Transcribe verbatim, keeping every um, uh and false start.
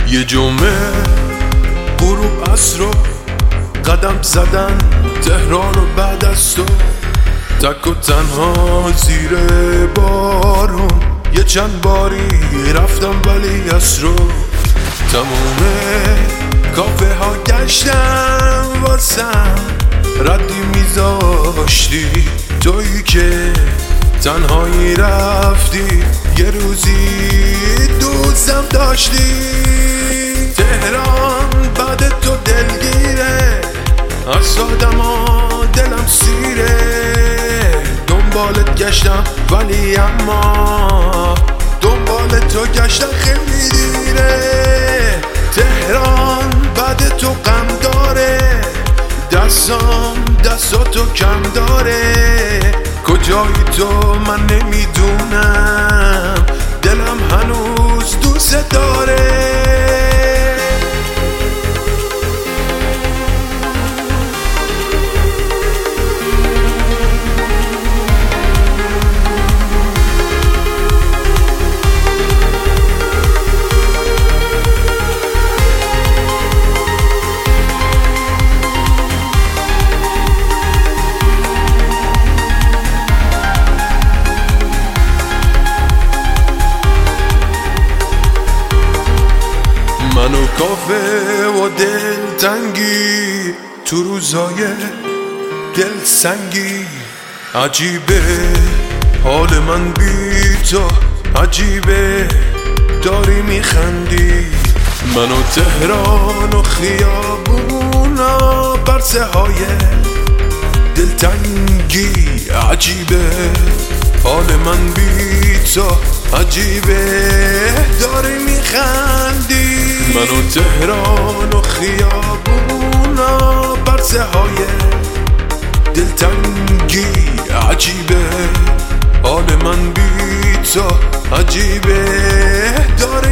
یه جمعه غروب عصر رو قدم زدن تهران و بعد از تو تک و تنها زیر بارون یه چند باری رفتم ولی از رو تموم کافه ها گشتم واسم ردی میذاشتی تویی که تنهایی رفتی یه روزی دوستم داشتی تهران بعد تو دلگیره از آدم ها دلم سیره دنبالت گشتم ولی اما دنبال تو گشتم خیلی دیره تهران بعد تو غم داره دستام دستاتو کم داره کجایی تو من نمیدونم دلم هنوز دوست داره منو کافه و دل تنگی تو روزای دل سنگی عجیبه حال من بی تو عجیبه داری میخندی منو تهران و خیابونا برسه های دل تنگی عجیبه حال من بی تو عجیبه داری میخندی منو تهران و خیابونا برسه های دلتنگی عجیبه حال من بی تو عجیبه داره